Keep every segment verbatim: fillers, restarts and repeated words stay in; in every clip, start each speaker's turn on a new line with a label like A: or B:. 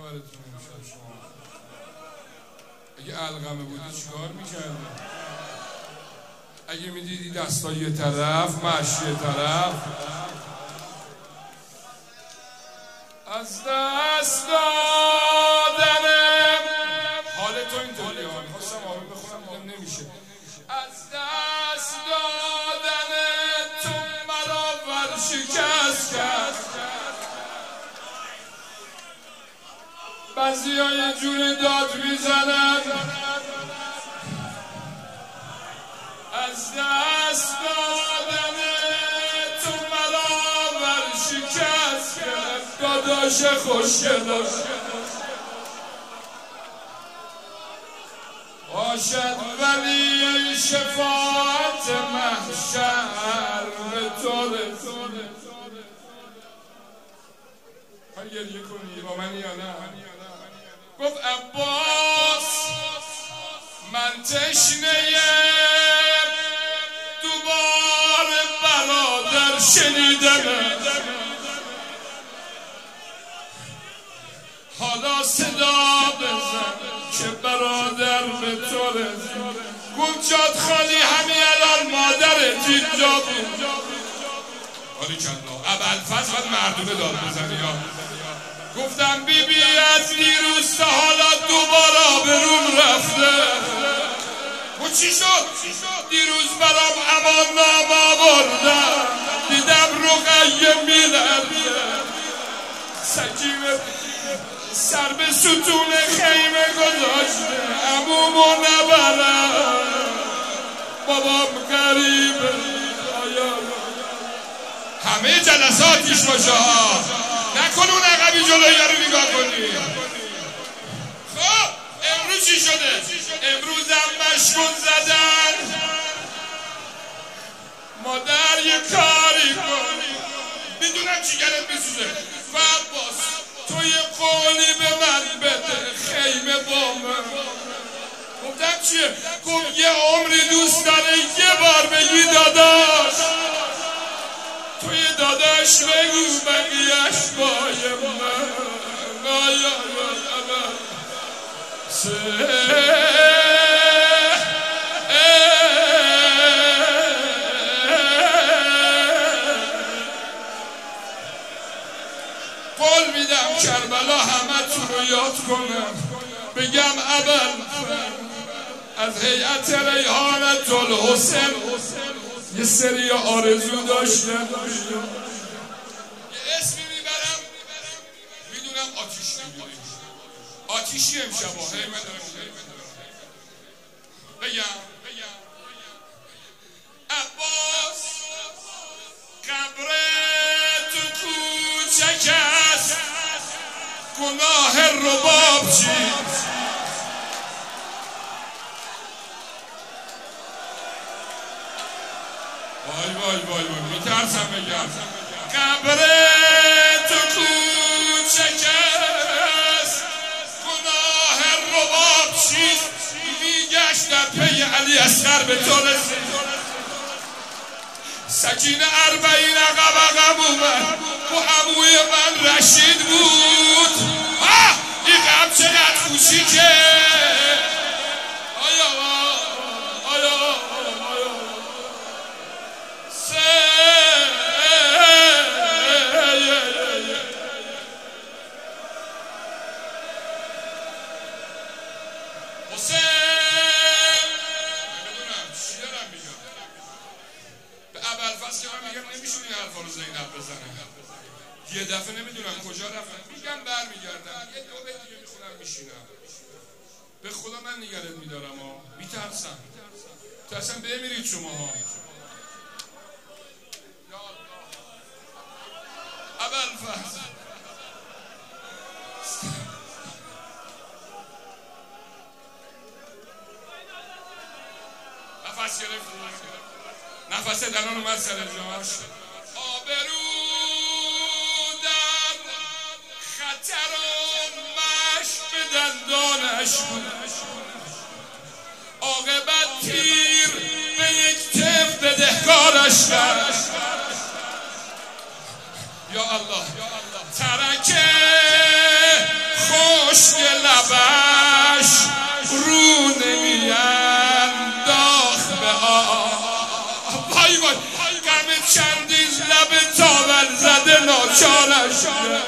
A: خبرتون امشب شما؟ اگه علقمه بودی چیکار میکردی؟ اگه میدیدی دستا یه طرف مشی یه طرف از دست دادنم حال تو اینطوری ها میخواستم آمین بخونم دیدم نمیشه از دست دادن تو مرا ورشکست کرد بعضی ها یه جوری داد میزنن از دست دادن تو مرا ورشکست کرد داداش خوشگل باشد ولی شفاعت محشر به طور های گریه کنی با من یا نه گفت عباس من تشنه دوباره برادر شنیدم حالا صدا بزن که برادر به طور گفت جاد خالی همین الان مادرت اینجا بود حالی کلا ابوالفضل باید مردونه داد بزنی ها گفتم بی بی از دیروز تا حالا دوباره به روم رفته و چی شد؟ دیروز برام امان نام آوردم دیدم رقیه میلرزه سکیمه سر به ستون خیمه گذاشته عمومو نبرم بابام غریبه همه جلساتیش باشه ها نکن اون عقبی جلویی رو نگاه کنی خب امروز چی شده؟ امروز هم مشکون زدن مادر یه کاری کن میدونم چیگرت میسوزه و عباس تو یه قولی به من بده خیمه با من گفتم چیه؟ گفت یه عمری دوست داره یه بار بگی داداش توی داداش بگو بقیهش بای من آیا آیا سه قول میدم کربلا همه تو رو یاد کنم بگم اول از هیئت ریحانة الحسن یه سری آرزو داشتم یه اسمی میبرم میدونم آتیش میبینیم آتیشی امشبا هیمه دارم بگم عباس قبر تو کوچک است گناه رباب چیست وای وای وای وای میترسم بگم قبر تو کوچک است گناه رباب چیست میگشت در پی علی اصغر به طور سکینه اربعین عقب عقب اومد و عموی من رشید بود آه این غم چقدر خوشی که آیا آیا حسین نمیدونم چی دارم میگم به ابوالفضل که من میگم نمیشون این حرفا رو زینب بزنم یه دفعه نمیدونم کجا رفتم میگم برمیگردم یه دو بیت دیگه میخونم میشینم به خدا من نگرت میدارم ها میترسم تو اصلا بمیرید شما ها ابوالفضل نفس گرفت نفس دران اومد سر جامش آبرو در خطر و مش به دندانش بود عاقبت تیر به یک تف بدهکارش کرد یا الله ترکه خون پای باش غم چندین لب تاول زده ناچارش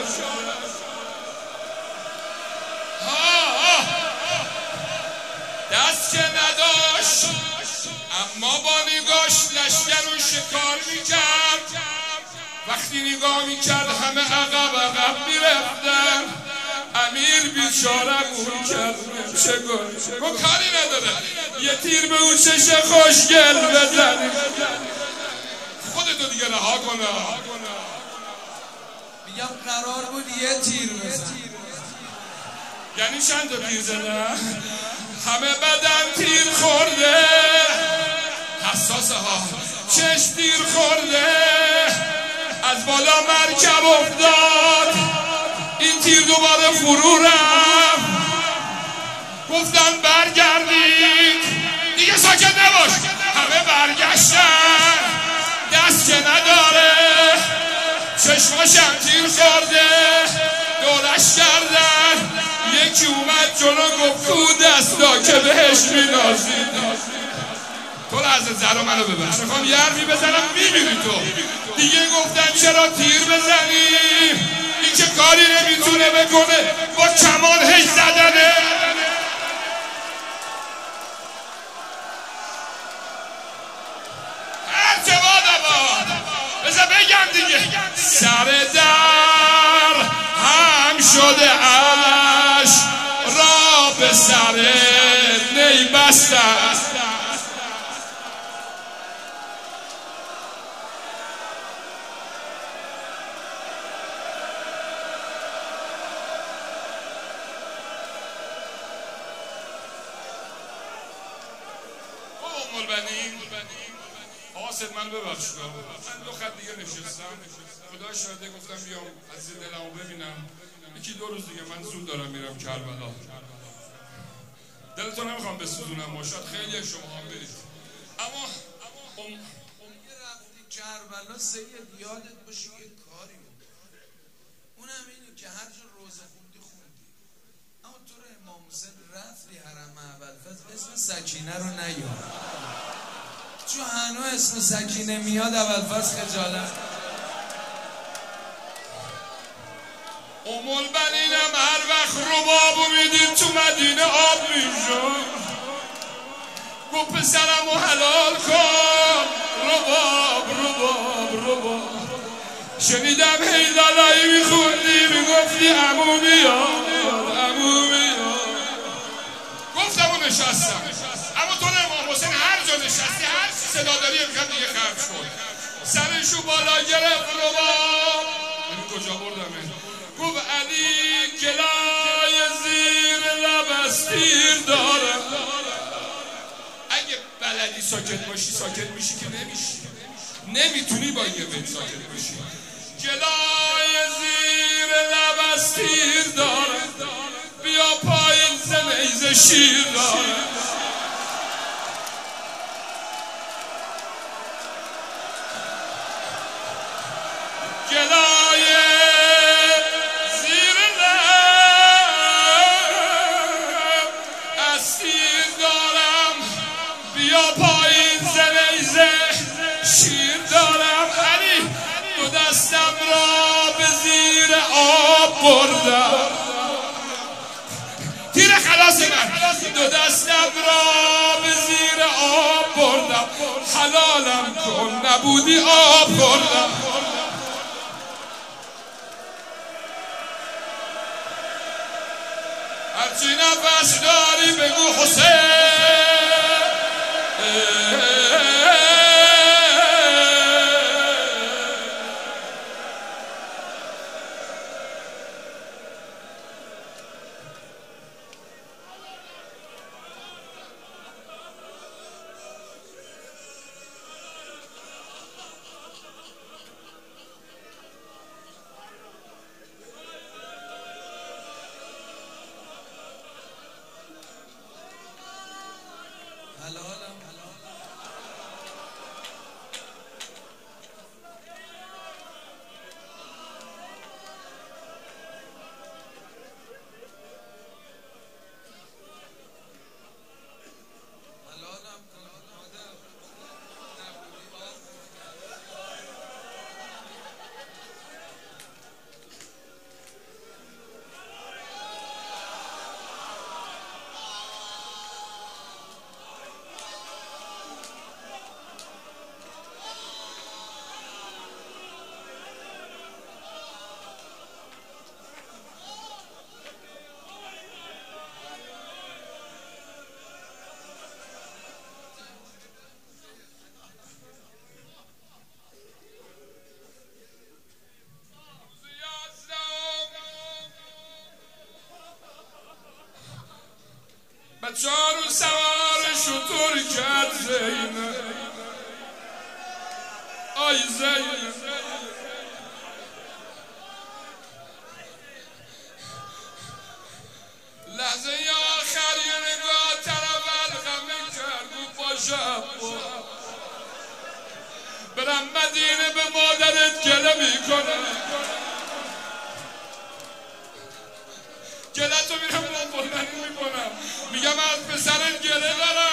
A: دست که نداشت اما با نگاش لشگر رو شکار میکرد وقتی نگاه میکرد همه عقب عقب میرفتن امیر بیچاره مون کرد چه گل گو کاری نداره یه تیر به اون چش خوشگل بزن خودتو دیگه رها کنه
B: میگم قرار بود یه تیر بزن
A: یعنی چند تا تیر زدن همه بدن تیر خورده حساسه ها چشم تیر خورده از بالا مرکب افتاد این تیر دوباره فرو رفت گفتن برگردید دیگه ساکت نباش همه برگشتن دست که نداره چشماشم تیر خورده دورش کردن یکی اومد جلو گفت کو دستا که بهش مینازید تو لحظه زرا منو ببخش میخوام یه حرفی بزنم میبینی تو دیگه گفتن چرا تیر بزنی این که کاری نمیتونه بکنه با کمان هی زدنه ارتباط با بذار بگم دیگه سر در هم شده اش را به سر نی بستن آسد من ببخشید من دو خط دیگه نشستم خدا شاهده گفتم بیام از این دلمو ببینم یکی دو روز دیگه من زود دارم میرم کربلا دلتون نمیخوام بسوزونم ماشاد خیلی شما هم برید اما ام
B: رفتی کربلا سید یادت باشه یه کاری بکنی اونم اینه که هر جا روزه خوندی خوندی اما تو رو امام حسین رفتی حرم ابوالفضل اسم سکینه رو نیار چون هنو اسم سکینه میاد ابوالفضل خجالت
A: ام البنینم هر وقت ربابو میدید تو مدینه آب میشون گو پسرمو حلال کن رباب رباب رباب شنیدم هی لالایی میخوندی میگفتی عمو بیاد عمو بیاد گفتم و نشستم اما تو امام حسین هر جا نشستی هر صدا داری امکان دیگه خرج کن سرشو بالا گرفت رباب این کجا بردمه گفت علی گلای زیر لب از تیر دارم اگه بلدی ساکت باشی ساکت میشی که نمیشی نمیتونی با یه بیت ساکت باشی گلای زیر لب از تیر دارم بیا پایین زمیز شیر دارم گلای زیر لب از تیر دارم بیا پایین زمیزه شیر دارم علی دو دستم را به زیر آب بردم تیر خلاص من دو دستم را به زیر آب بردم حلالم کن نبودی آب بردم هرچی نفس داری بگو حسین بچه ها رو سوار شطور کرد زینب آی زینب لحظه آخر یه نگاه طرف الغمه کرد و باشم برم مدینه به مادرت گله میکنم گله تو میرم با بلند میکنم میگم از پسرت گله دارم